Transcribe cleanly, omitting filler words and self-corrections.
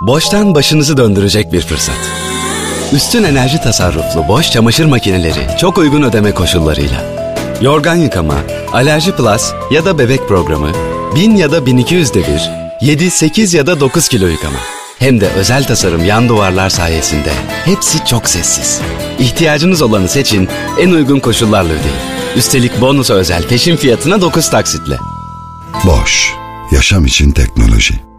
Boştan başınızı döndürecek bir fırsat. Üstün enerji tasarruflu Bosch çamaşır makineleri çok uygun ödeme koşullarıyla. Yorgan yıkama, alerji plus ya da bebek programı, 1000 ya da 1200 devir, 7, 8 ya da 9 kilo yıkama. Hem de özel tasarım yan duvarlar sayesinde hepsi çok sessiz. İhtiyacınız olanı seçin, en uygun koşullarla ödeyin. Üstelik bonusa özel peşin fiyatına 9 taksitle. Bosch, yaşam için teknoloji.